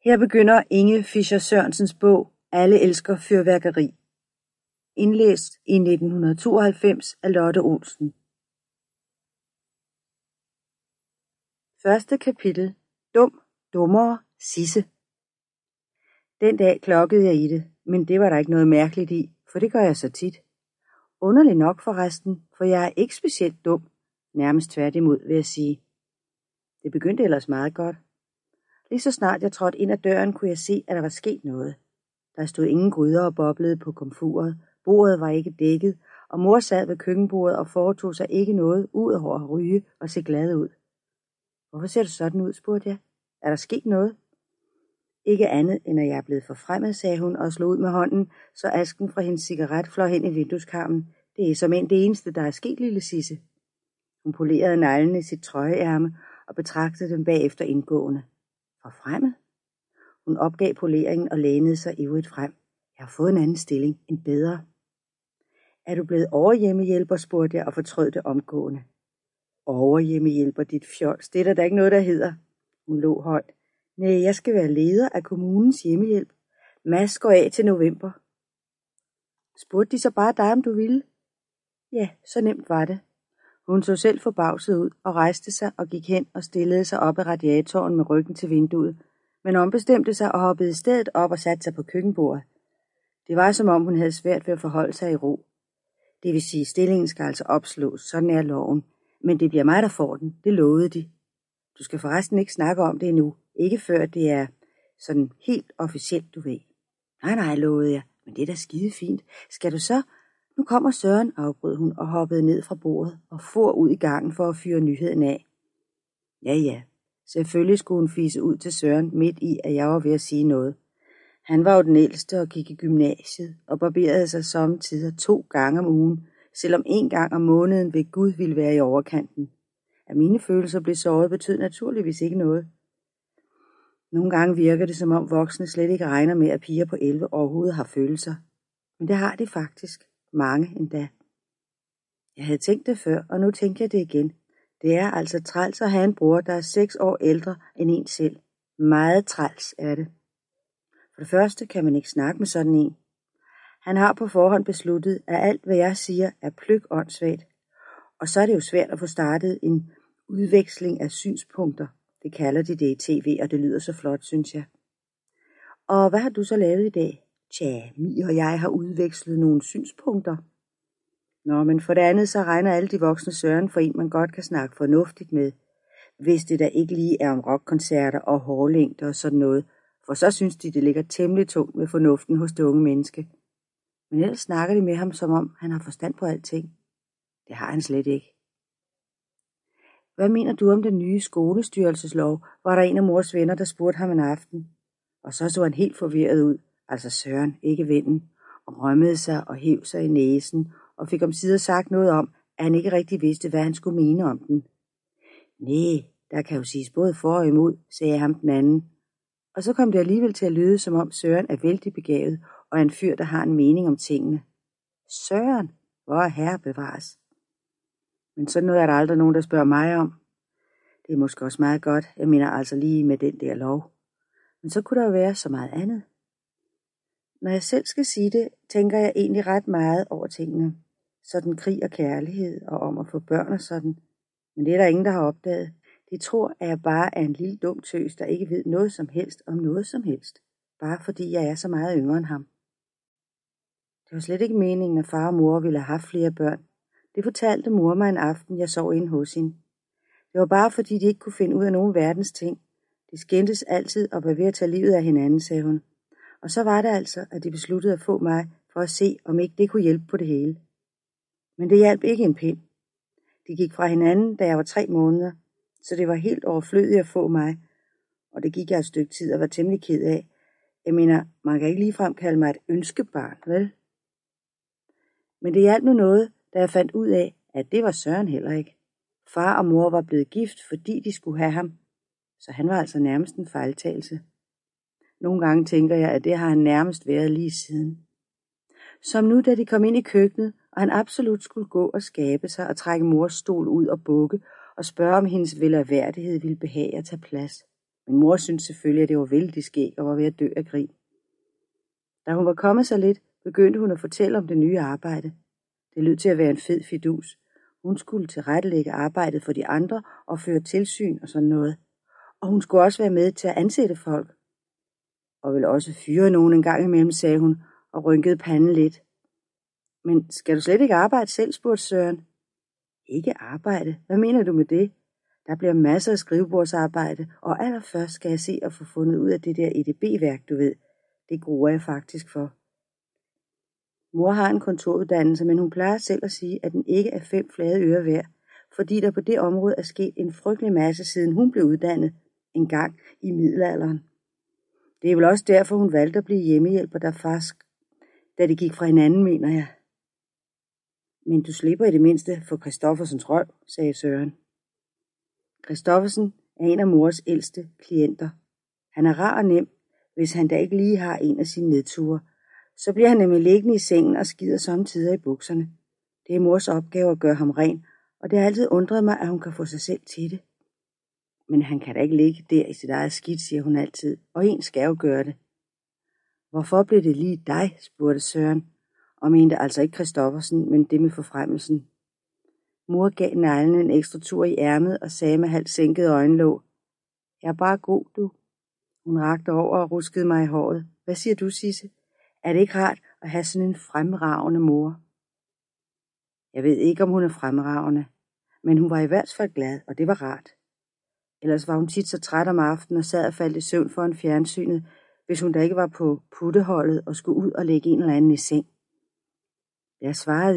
Her begynder Inge Fischer Sørensens bog Alle elsker fyrværkeri. Indlæst i 1992 af Lotte Olsen. Første kapitel. Dum, dummere, Sisse. Den dag klokkede jeg i det, men det var der ikke noget mærkeligt i, for det gør jeg så tit. Underligt nok forresten, for jeg er ikke specielt dum. Nærmest tværtimod, vil jeg sige. Det begyndte ellers meget godt. Lige så snart jeg trådte ind ad døren, kunne jeg se, at der var sket noget. Der stod ingen gryder og boblede på komfuret, bordet var ikke dækket, og mor sad ved køkkenbordet og foretog sig ikke noget, ud over at ryge og se glad ud. Hvorfor ser du sådan ud, spurgte jeg. Er der sket noget? Ikke andet, end at jeg er blevet forfremmet, sagde hun og slog ud med hånden, så asken fra hendes cigaret fløj hen i vindueskarmen. Det er såmænd det eneste, der er sket, lille Sisse. Hun polerede neglene i sit trøjeærme og betragtede dem bagefter indgående. Forfremmet? Hun opgav poleringen og lænede sig ivrigt frem. Jeg har fået en anden stilling, en bedre. Er du blevet overhjemmehjælper, spurgte jeg og fortrød det omgående. Overhjemmehjælper, dit fjols, det er der da ikke noget, der hedder. Hun lå højt. Nej, jeg skal være leder af kommunens hjemmehjælp. Mads går af til november. Spurgte de så bare dig, om du ville? Ja, så nemt var det. Hun så selv forbavset ud og rejste sig og gik hen og stillede sig op ad radiatoren med ryggen til vinduet, men ombestemte sig og hoppede i stedet op og satte sig på køkkenbordet. Det var som om hun havde svært ved at forholde sig i ro. Det vil sige, stillingen skal altså opslås, sådan er loven, men det bliver mig, der får den, det lovede de. Du skal forresten ikke snakke om det endnu, ikke før det er sådan helt officielt, du ved. Nej, lovede jeg, men det er da skide fint. Skal du så? Nu kommer Søren, afbrød hun og hoppede ned fra bordet og for ud i gangen for at fyre nyheden af. Ja, selvfølgelig skulle hun fise ud til Søren midt i, at jeg var ved at sige noget. Han var jo den ældste og gik i gymnasiet og barberede sig sommetider 2 gange om ugen, selvom 1 gang om måneden ved Gud ville være i overkanten. At mine følelser blev såret betød naturligvis ikke noget. Nogle gange virker det, som om voksne slet ikke regner med, at piger på 11 overhovedet har følelser. Men det har de faktisk. Mange endda. Jeg havde tænkt det før, og nu tænker jeg det igen. Det er altså træls at have en bror, der er 6 år ældre end en selv. Meget træls er det. For det første kan man ikke snakke med sådan en. Han har på forhånd besluttet, at alt hvad jeg siger er pløk-åndssvagt. Og så er det jo svært at få startet en udveksling af synspunkter. Det kalder de det i tv, og det lyder så flot, synes jeg. Og hvad har du så lavet i dag? Tja, Mie og jeg har udvekslet nogle synspunkter. Nå, men for det andet så regner alle de voksne Søren for en, man godt kan snakke fornuftigt med. Hvis det da ikke lige er om rockkoncerter og hårlængder og sådan noget, for så synes de, det ligger temmelig tungt med fornuften hos det unge menneske. Men ellers snakker de med ham, som om han har forstand på alting. Det har han slet ikke. Hvad mener du om den nye skolestyrelseslov, var der en af mors venner, der spurgte ham en aften. Og så han helt forvirret ud, altså Søren, ikke vennen, og rømmede sig og hev sig i næsen, og fik omsider sagt noget om, at han ikke rigtig vidste, hvad han skulle mene om den. Næh, der kan jo siges både for og imod, sagde ham den anden. Og så kom det alligevel til at lyde, som om Søren er vældig begavet, og er en fyr, der har en mening om tingene. Søren, hvor er herre bevares. Men sådan noget er der aldrig nogen, der spørger mig om. Det er måske også meget godt, jeg mener altså lige med den der lov. Men så kunne der jo være så meget andet. Når jeg selv skal sige det, tænker jeg egentlig ret meget over tingene. Sådan krig og kærlighed, og om at få børn og sådan. Men det er der ingen, der har opdaget. De tror, at jeg bare er en lille dum tøs, der ikke ved noget som helst om noget som helst. Bare fordi jeg er så meget yngre end ham. Det var slet ikke meningen, at far og mor ville have haft flere børn. Det fortalte mor mig en aften, jeg sov inde hos hende. Det var bare fordi, de ikke kunne finde ud af nogen verdens ting. De skændtes altid og var ved at tage livet af hinanden, sagde hun. Og så var det altså, at de besluttede at få mig for at se, om ikke det kunne hjælpe på det hele. Men det hjalp ikke en pind. De gik fra hinanden, da jeg var 3 måneder, så det var helt overflødigt at få mig. Og det gik jeg et stykke tid og var temmelig ked af. Jeg mener, man kan ikke ligefrem kalde mig et ønskebarn, vel? Men det hjalp nu noget, da jeg fandt ud af, at det var Søren heller ikke. Far og mor var blevet gift, fordi de skulle have ham, så han var altså nærmest en fejltagelse. Nogle gange tænker jeg, at det har han nærmest været lige siden. Som nu, da de kom ind i køkkenet, og han absolut skulle gå og skabe sig og trække mors stol ud og bukke og spørge, om hendes velaværdighed ville behage at tage plads. Men mor syntes selvfølgelig, at det var vældig skægt og var ved at dø af grin. Da hun var kommet så lidt, begyndte hun at fortælle om det nye arbejde. Det lød til at være en fed fidus. Hun skulle tilrettelægge arbejdet for de andre og føre tilsyn og sådan noget. Og hun skulle også være med til at ansætte folk. Og vel også fyre nogen en gang imellem, sagde hun og rynkede panden lidt. Men skal du slet ikke arbejde selv, spurgte Søren. Ikke arbejde? Hvad mener du med det? Der bliver masser af skrivebordsarbejde, og allerførst skal jeg se at få fundet ud af det der EDB-værk, du ved. Det gruer jeg faktisk for. Mor har en kontoruddannelse, men hun plejer selv at sige, at den ikke er 5 flade øre værd, fordi der på det område er sket en frygtelig masse, siden hun blev uddannet en gang i middelalderen. Det er vel også derfor, hun valgte at blive hjemmehjælper, da det gik fra hinanden, mener jeg. Men du slipper i det mindste for Christoffersens røv, sagde Søren. Christoffersen er en af mors ældste klienter. Han er rar og nem, hvis han da ikke lige har en af sine nedture. Så bliver han nemlig liggende i sengen og skider samtidig i bukserne. Det er mors opgave at gøre ham ren, og det har altid undret mig, at hun kan få sig selv til det. Men han kan da ikke ligge der i sit eget skidt, siger hun altid, og en skal jo gøre det. Hvorfor blev det lige dig, spurgte Søren, og mente altså ikke Christoffersen, men det med forfremmelsen. Mor gav neglen en ekstra tur i ærmet og sagde med halvt sænket øjenlåg. Jeg er bare god, du. Hun rakte over og ruskede mig i håret. Hvad siger du, Sisse? Er det ikke rart at have sådan en fremragende mor? Jeg ved ikke, om hun er fremragende, men hun var i hvert fald glad, og det var rart. Ellers var hun tit så træt om aftenen og sad og faldt i søvn foran fjernsynet, hvis hun da ikke var på putteholdet og skulle ud og lægge en eller anden i seng. Jeg svarede